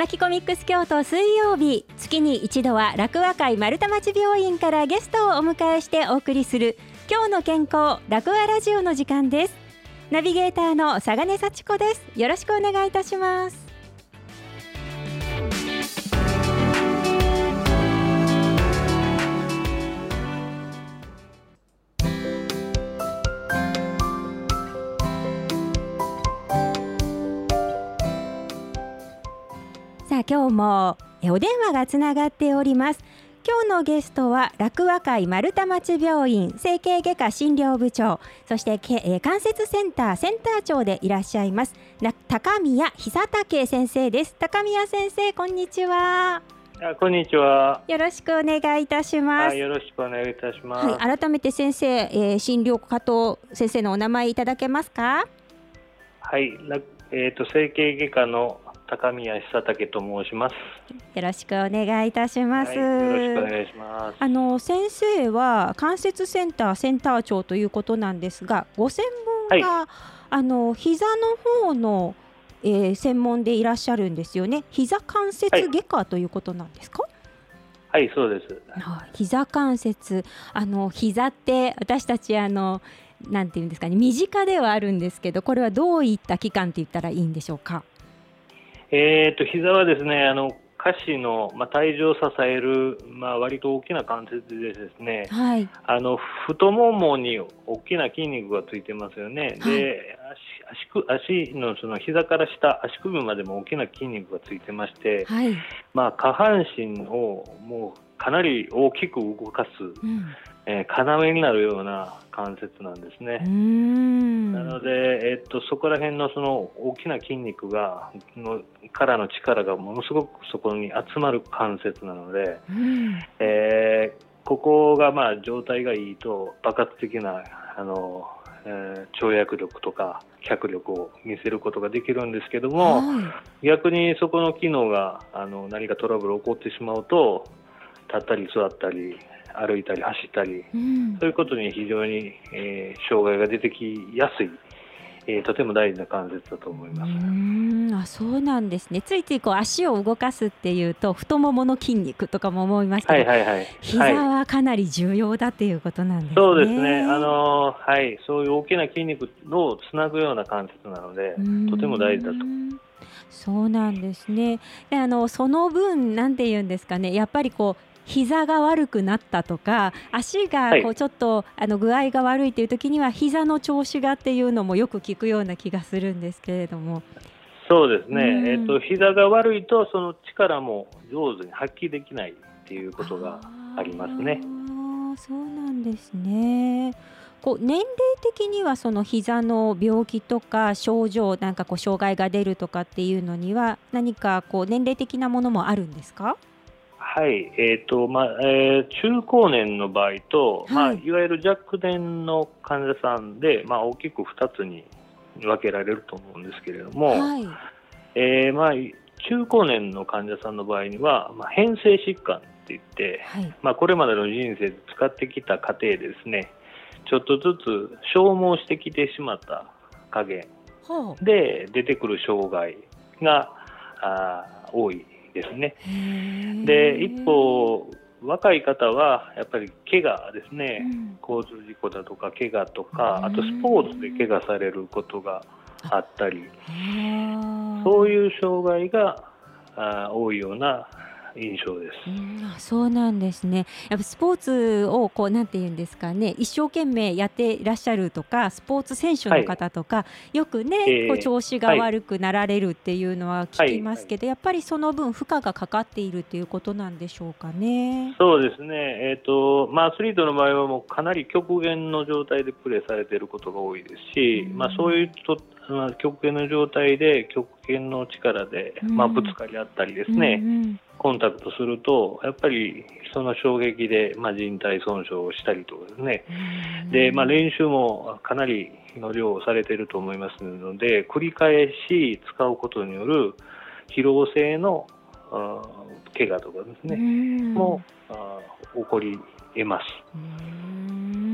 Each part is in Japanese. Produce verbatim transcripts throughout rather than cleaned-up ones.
マキコミックス京都水曜日、月に一度は楽和会丸太町病院からゲストをお迎えしてお送りする今日の健康楽和ラジオの時間です。ナビゲーターの佐賀根幸子です。よろしくお願いいたします。さあ今日もお電話がつながっております。今日のゲストは楽和会丸太町病院整形外科診療部長、そして関節センターセンター長でいらっしゃいます高宮久武先生です。高宮先生、こんにちは。 あ、こんにちは。 よろしくお願いいたします。 よろしくお願いいたします。 はい、改めて先生、えー、診療科と先生のお名前いただけますか？ はい、えーと、整形外科の高宮久武と申します。 よろしくお願いいたします。 はい、よろしくお願いします。 あの先生は関節センターセンター長ということなんですが、ご専門が、はい、あの膝の方の、えー、専門でいらっしゃるんですよね。膝関節外科ということなんですか？ はい、はい、そうです。 膝関節、あの膝って私たちあのなんていうんですかね、身近ではあるんですけど、これはどういった器官って言ったらいいんでしょうか？ えーと、膝はですね、あの下肢の、まあ、体重を支える、まあ、割と大きな関節でですね、はい、あの太ももに大きな筋肉がついてますよね。はい、で 足, 足, 足のその膝から下、足首までも大きな筋肉がついてまして、はい、まあ、下半身をもうかなり大きく動かす、うん、えー、要になるような関節なんですね。うーん、なので、えっと、そこら辺のその大きな筋肉がのからの力がものすごくそこに集まる関節なので、うん、えー、ここがまあ状態がいいと爆発的なあの、えー、跳躍力とか脚力を見せることができるんですけども、はい、逆にそこの機能があの何かトラブル起こってしまうと、立ったり座ったり歩いたり走ったり、うん、そういうことに非常に、えー、障害が出てきやすい、えー、とても大事な関節だと思います。 うーん、あ、そうなんですね。ついついこう足を動かすっていうと太ももの筋肉とかも思いますけど、はいはいはい、膝はかなり重要だっていうことなんですね。 そうですね、あのーはい、そういう大きな筋肉をつなぐような関節なのでとても大事だと。 そうなんですね。で、あのその分なんて言うんですかね、やっぱりこう膝が悪くなったとか足がこうちょっと、はい、あの具合が悪いという時には膝の調子がっていうのもよく聞くような気がするんですけれども。 そうですね、うん、えーと、膝が悪いとその力も上手に発揮できないっていうことがありますね。 あ、そうなんですね。こう年齢的にはその膝の病気とか症状、なんかこう障害が出るとかっていうのには何かこう年齢的なものもあるんですか？ はい、えーとまあえー、中高年の場合と、はい、まあ、いわゆる若年の患者さんで、まあ、大きくふたつに分けられると思うんですけれども、はい、えーまあ、中高年の患者さんの場合には、まあ、変性疾患っていって、はい、まあ、これまでの人生で使ってきた過程でですね、ちょっとずつ消耗してきてしまった加減で出てくる障害があ多いですね。で、一方若い方はやっぱり怪我ですね、うん、交通事故だとか怪我とか、あとスポーツで怪我されることがあったり、そういう障害があ多いような印象です。 うん、あ、そうなんですね。やっぱスポーツをこうなんていうんですかね、一生懸命やっていらっしゃるとか、スポーツ選手の方とか、はい、よくね、えー、こう調子が悪くなられるっていうのは聞きますけど、はいはい、やっぱりその分負荷がかかっているということなんでしょうかね。 そうですね、えーとまあ、アスリートの場合はもうかなり極限の状態でプレーされていることが多いですし、うん、まあ、そういうと極限の状態で極限の力で、うん、まあ、ぶつかり合ったりですね、うんうん、コンタクトするとやっぱりその衝撃で、まあ、靭帯損傷をしたりとかですね、で、まあ、練習もかなりの量をされていると思いますので、繰り返し使うことによる疲労性の怪我とかですねも起こり得ます。 うーん、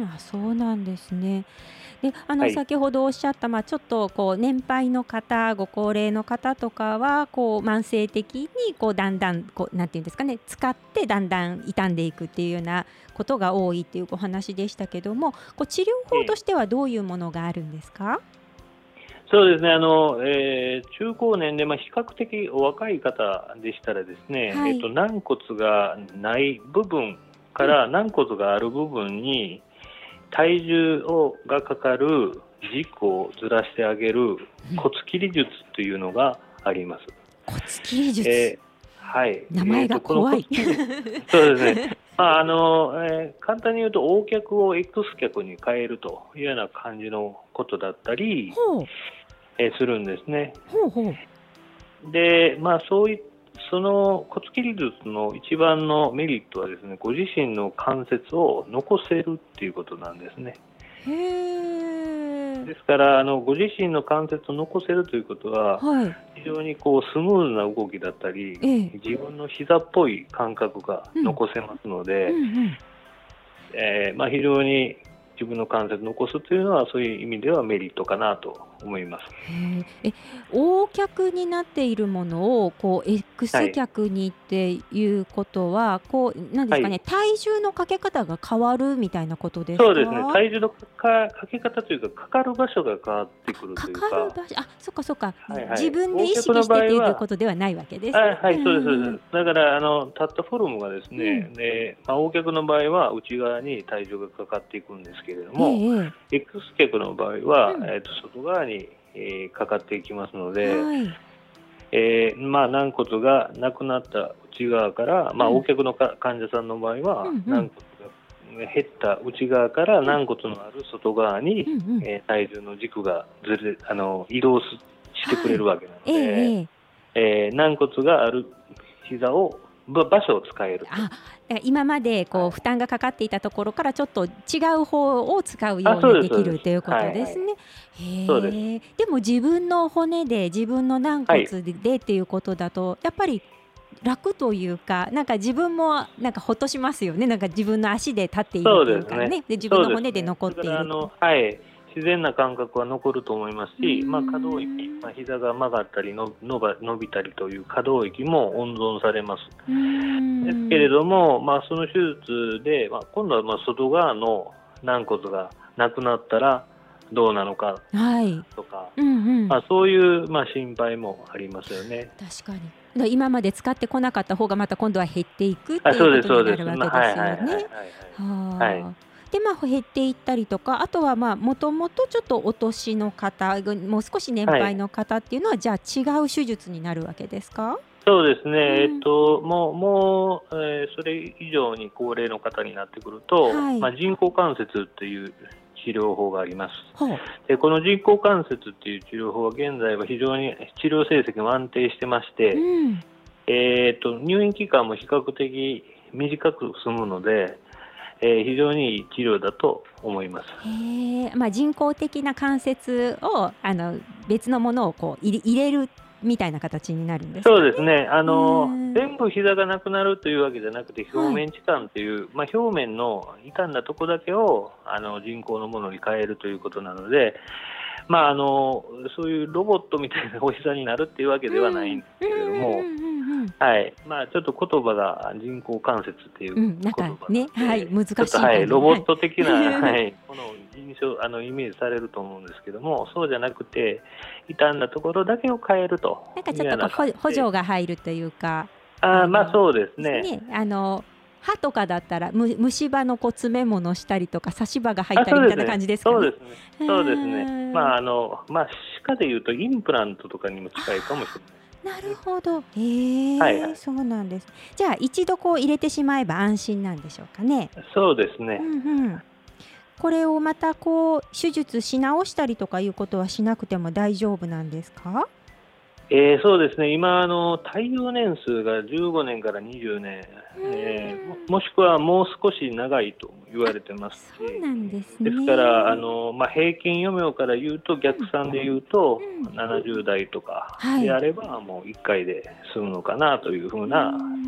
ん、あ、そうなんですね。で、あの、 はい。 先ほどおっしゃった、まあ、ちょっとこう年配の方、ご高齢の方とかは、こう慢性的にこうだんだんこうなんていうんですかね、使ってだんだん傷んでいくっていうようなことが多いっていうお話でしたけども、こう治療法とええ、 してはどういうものがあるんですか？ そうですね、あの、えー中高年で、まあ、比較的お若い方でしたらですね、 はい。 えっと、軟骨がない部分うん。 から軟骨がある部分に体重をがかかる軸をずらしてあげるうん。 骨切り術というのがあります。 骨切り術。 えーはい、 名前えーと、このが怖い。 骨切り術、そうですね、まああのえー簡単に言うと、O 脚を X 脚に変えるというような感じのことだったり、 ほう、 えーするんですね。 ほうほう。 で、まあ、そういその骨切り術の一番のメリットはですね、ご自身の関節を残せるっていうことなんですね。 へえ。 ですから、あのご自身の関節を残せるということは、 はい。 非常にこうスムーズな動きだったり、 ええ。 自分の膝っぽい感覚がうん。 残せますのうんで、 うん。 えーまあ、非常に自分の関節を残すというのは、そういう意味ではメリットかなと思います。 へえ。え、O 脚になっているものを、こうは X い。 脚にっていうことは、こうなんですかね、 はい。 体重のかけ方が変わるみたいなことですそうですね、 か？ 体重のかかかけ方というか、かかる場所が変わってくるかというか、 かる場所、あ、そっかそっか。 はいはい、 自分で意横脚の識してっていう場合は、 ことではないわけですね。 あ、はい、 うんそうですそううんうん。 です。だからあの立ったフォルムがですうん。 ね、で、まあ、横脚の場合は内側に体重がかかっていくんですけれどえも、 えええ。 X 脚の場合は、 うん。 えっと外側に、えーかかっていきますので、 はい。 えーまあ、軟骨がなくなった内側から、まあ、 うん。 横脚のか患者さんの場合は、 うんうん。 軟骨が減った内側からうん。 軟骨のある外側に、 うんうん。 えー体重の軸がずれあの移動すしてくはい。 れるわけなのええで、 ええ。 えー軟骨がある膝をば場所を使えると。 あ、だから今までこうはい、 負担がかかっていたところからちょっと違う方を使うよあ、 うそうにできるですそうです。 ということはいはい。 ですね。 そうです。 へえ。でも自分の骨で自分の軟はい。 骨ででっていうことだと、やっぱり楽というか、なんか自分もなんかほっとしますよね。なんか自分の足で立っているそうといですね。 うかね、で、自分の骨でそうですね。だか残っているって。 らあの、はい、自然な感覚は残ると思いますうーし、まあ、可動域、 ん。 まあ、膝が曲がったりの伸ば伸びたりという可動域も温存されます。 うーですけれん。 ども、まあ、その手術で、まあ、今度はまあ外側の軟骨がなくなったらどうなのかはい。 とか、 うんうん。 まあ、そういうまあ心配もありますよね。 確かに。だ今まで使ってこなかった方がまた今度は減っていくっあ、 ていうそうです、 ことになそうです。まあ、 るわけではいはいはいすよね。 はいはい。はい。 はあ。で、まあ、減っていったりとか、あとは、まあ、もともとちょっとお年の方が、もう少し年はい。 配の方っていうのは、じゃあ違う手術になるわけですか？ そうですね、えっうん。 と、もう、もう、えーそれ以上に高齢の方になってくると、 はい。 まあ、人工関節っていう治療法があります。 ほう。 で、この人工関節っていう治療法は現在は非常に治療成績も安定してましうて、 ん。 えっと、入院期間も比較的短く済むので、えー非常にいい治療だと思います。 へえ、まあ、人工的な関節を、あの、別のものをこう入れ入れるみたいな形になるんですかね？ そうですね。あうの、 ーん。 全部膝がなくなるというわけじゃなくて、表はい。 面置換という、まあ、表面の傷んだとこだけをあの人工のものに変えるということなので、まあ、あのそういうロボットみたいなお膝になるっていうわけうん。 ではないんうんですけれども、 うんうんうんうん。 はい、まあ、ちょっと言葉が人工関節っていううん、なん言かね、 葉なんはい、 で、 難ちょっと、はい、 しい感じ。 ロボはい。 ット的な、はい、ものを印象あのイメージされると思うんですけども、そうじゃなくて、傷んだところだけを変えるとなんかちょっとこう、 いうような感ほ補じで、 助が入るというか、 あーまあ、 あの、 そうですね。 ですね、あの、歯とかだったら、む虫歯のこう詰め物したりとか、差し歯が入っあ、 たりみたいな感そうですね。 じですかね？ そうですね。 うそうですね。 ーん。 まあ、あの、まあ、歯科で言うとインプラントとかにもあ近いかもしれあ、なないですね。 るほど。へえ、 はいはい。 そうなんです。じゃあ、一度こう入れてしまえば安心なんでしょうかね？ そうですね。 うんうん。これをまたこう手術し直したりとかいうことはしなくても大丈夫なんですか？ えー、そうですね。今、あの、耐用年数がじゅうごねんからにじゅうねん、 うえーもーん。 もしくはもう少し長いと言わあ、 れてますそうし、 なんですですから、あね。 の、まあ、平均余命から言うと、 うん、 逆算で言うと、 うん。 ななじゅう代とかはい。 であれば、もういっかいで済むのかなというふううーなイメージ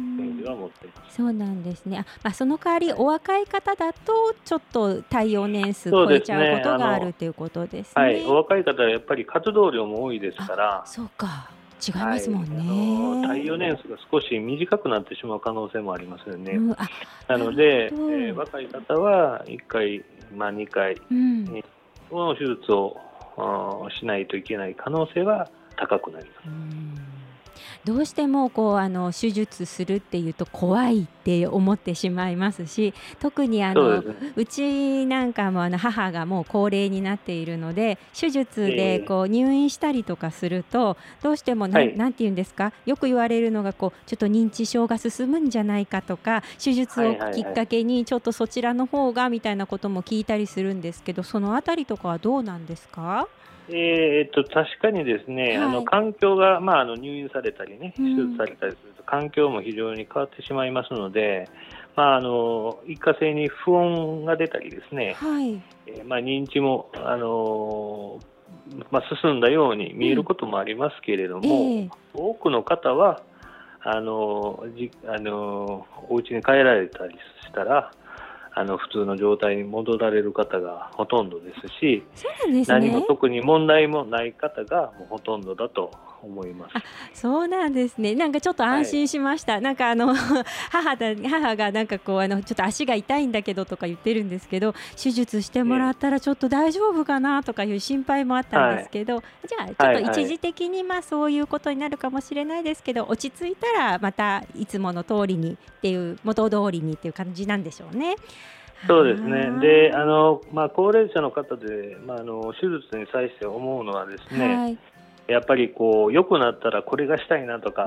じは持ってます。 そうなんですね。あ、まあ、その代わりお若い方だとちょっと耐用年数超えちゃうことがあるということですね。 はい、お若い方はやっぱり活動量も多いですから。 そうか、違いますもんね。 はい、耐用年数が少し短くなってしまう可能性もありますよね。 うん、あ、 なので、えなるー、若い方はいっかい、まあ、にかい、うん、の手術をしないといけない可能性は高くなります。うん、 どうしてもこうあの手術するっていうと怖いって思ってしまいますし、特にあの う,、ね、うちなんかもあの母がもう高齢になっているので、手術でこう入院したりとかすると、どうしてもな、はい、なんていうんですか、よく言われるのがこうちょっと認知症が進むんじゃないかとか、手術をきっかけにちょっとそちらの方がみたいなことも聞いたりするんですけど、そのあたりとかはどうなんですか？ えー、っと確かにですね、はい、あの環境が、まあ、あの入院されたりね、手術されたりすると環境も非常に変わってしまいますので、まあ、あの一過性に不穏が出たりですね、はい、えーまあ、認知も、あのまあ、進んだように見えることもありますけれども、うんえー、多くの方はあのじあのお家に帰られたりしたらあの普通の状態に戻られる方がほとんどですし、 そうなんですね、 何も特に問題もない方がもうほとんどだと思います。 あ、そうなんですね。なんかちょっと安心しました。はい、なんかあの母だ母がなんかこうあのちょっと足が痛いんだけどとか言ってるんですけど、手術してもらったらちょっと大丈夫かなとかいう心配もあったんですけど、はい、じゃあちょっと一時的にまあそういうことになるかもしれないですけど、落ち着いたらまたいつもの通りにっていう元通りにっていう感じなんでしょうね。 そうですね。で、あのまあ、高齢者の方で、まあ、あの手術に際して思うのはですね、はい、やっぱりこう良くなったらこれがしたいなとか、うん、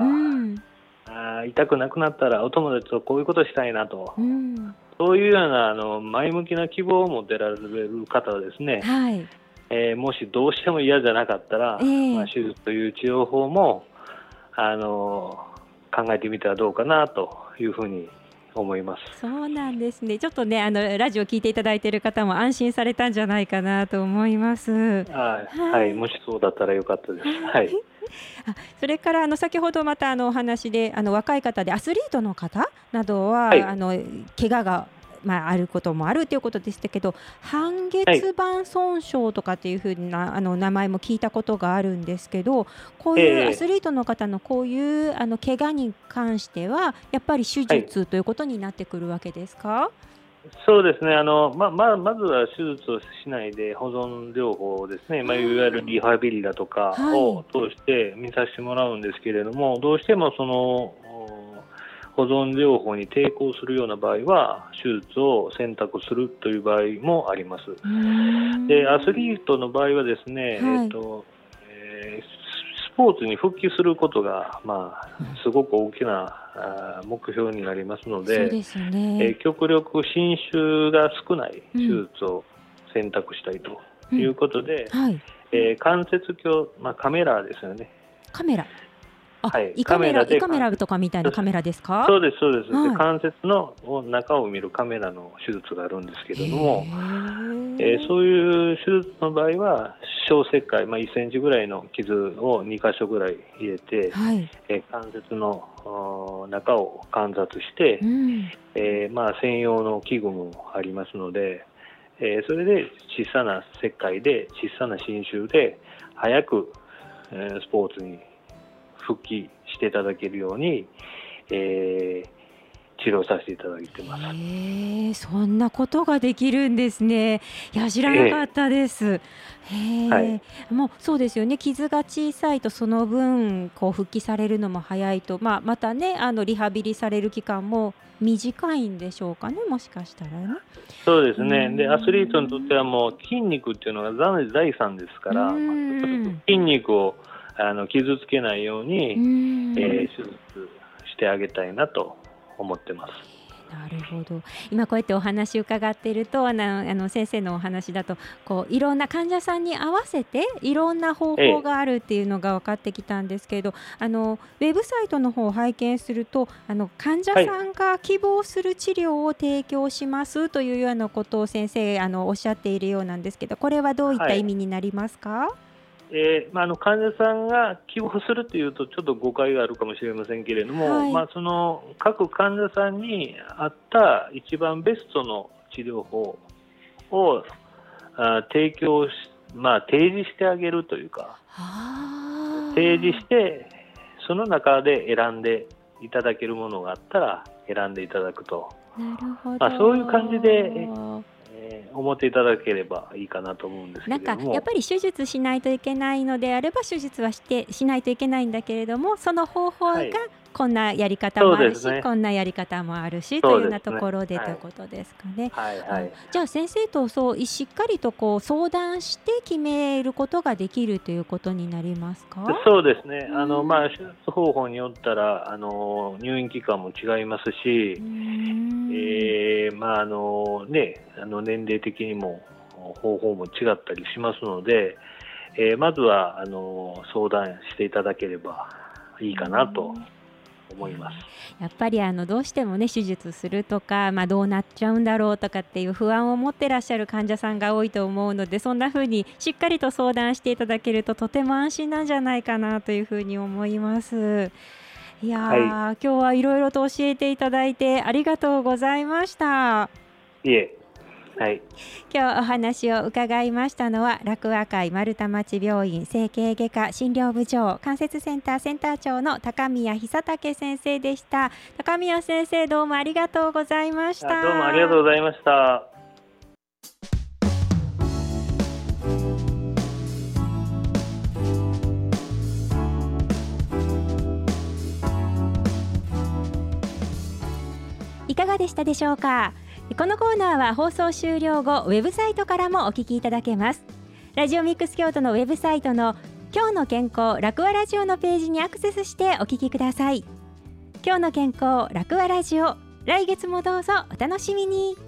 あ痛くなくなったらお友達とこういうことしたいなと、うん、そういうようなあの前向きな希望を持ってられる方はですね、はい、えー、もしどうしても嫌じゃなかったら、えーまあ、手術という治療法もあの考えてみたらどうかなというふうに思います。 そうなんですね。ちょっとねあのラジオ聞いていただいている方も安心されたんじゃないかなと思います。はい、 はい、もしそうだったらよかったです。はい。 あ、それからあの先ほどまたあのお話であの若い方でアスリートの方などは、はい、あの怪我がまあ、あることもあるということでしたけど、半月板損傷とかっていうふうな、はい、あの名前も聞いたことがあるんですけど、こういうアスリートの方のこういうあの怪我に関してはやっぱり手術ということになってくるわけですか？はい、 そうですね。あのまままずは手術をしないで保存療法ですね、まあ、いわゆるリハビリだとかを通して見させてもらうんですけれども、はい、どうしてもその保存療法に抵抗するような場合は手術を選択するという場合もあります。でアスリートの場合はですね、はい、えーとえー、スポーツに復帰することが、まあ、すごく大きな目標になりますので、そうですね、えー、極力侵襲が少ない手術を選択したいということで、うんうん、はい、えー、関節鏡、まあ、カメラですよね。 カメラ、はい、胃カメラ、胃カメラとかみたいなカメラですか？ そうですそうです、はい、で関節の中を見るカメラの手術があるんですけれども、えー、そういう手術の場合は小切開、まあ、いっセンチぐらいの傷をにかしょぐらい入れて、はい、えー、関節の中を観察して、うん、えーまあ、専用の器具もありますので、えー、それで小さな切開で小さな侵襲で早く、えー、スポーツに復帰していただけるように、えー、治療させていただいてます。 へー、そんなことができるんですね。いや知らなかったです。へー、はい、もうそうですよね。傷が小さいとその分こう復帰されるのも早いと、まあ、またねあのリハビリされる期間も短いんでしょうかね、もしかしたらね。 そうですね。でアスリートにとってはもう筋肉っていうのが財産ですから、筋肉をあの傷つけないように、う、えー、手術してあげたいなと思ってます。 なるほど。今こうやってお話伺っているとあのあの先生のお話だとこういろんな患者さんに合わせていろんな方法があるっていうのが分かってきたんですけど、ええ、あのウェブサイトの方を拝見するとあの患者さんが希望する治療を提供しますというようなことを先生あのおっしゃっているようなんですけど、これはどういった意味になりますか？はい、 えーまあ、あの患者さんが希望するというとちょっと誤解があるかもしれませんけれども、はい、まあ、その各患者さんに合った一番ベストの治療法をあ提供し、まあ、提示してあげるというか、提示してその中で選んでいただけるものがあったら選んでいただくと。 なるほど。 まあ、そういう感じでえー、思っていただければいいかなと思うんですけれども、 なんかやっぱり手術しないといけないのであれば手術はしてしないといけないんだけれども、その方法がこんなやり方もあるし、ね、こんなやり方もあるしというようなところで、ね、ということですかね。 はいはいはい、 じゃあ先生とそうしっかりとこう相談して決めることができるということになりますか？ そうですね。あの、まあ、手術方法によったらあの入院期間も違いますし、えーまああのね、あの年齢的にも方法も違ったりしますので、えー、まずはあの相談していただければいいかなと思います。 やっぱりあのどうしてもね手術するとか、まあ、どうなっちゃうんだろうとかっていう不安を持ってらっしゃる患者さんが多いと思うので、そんな風にしっかりと相談していただけるととても安心なんじゃないかなというふうに思います。いやー、はい、今日はいろいろと教えていただいてありがとうございました。 いえ、はい、 今日お話を伺いましたのは楽和会丸太町病院整形外科診療部長関節センターセンター長の高宮久武先生でした。高宮先生、どうもありがとうございました。 どうもありがとうございました。 いかがでしたでしょうか。このコーナーは放送終了後ウェブサイトからもお聞きいただけます。ラジオミックス京都のウェブサイトの今日の健康楽和ラジオのページにアクセスしてお聞きください。今日の健康楽和ラジオ、来月もどうぞお楽しみに。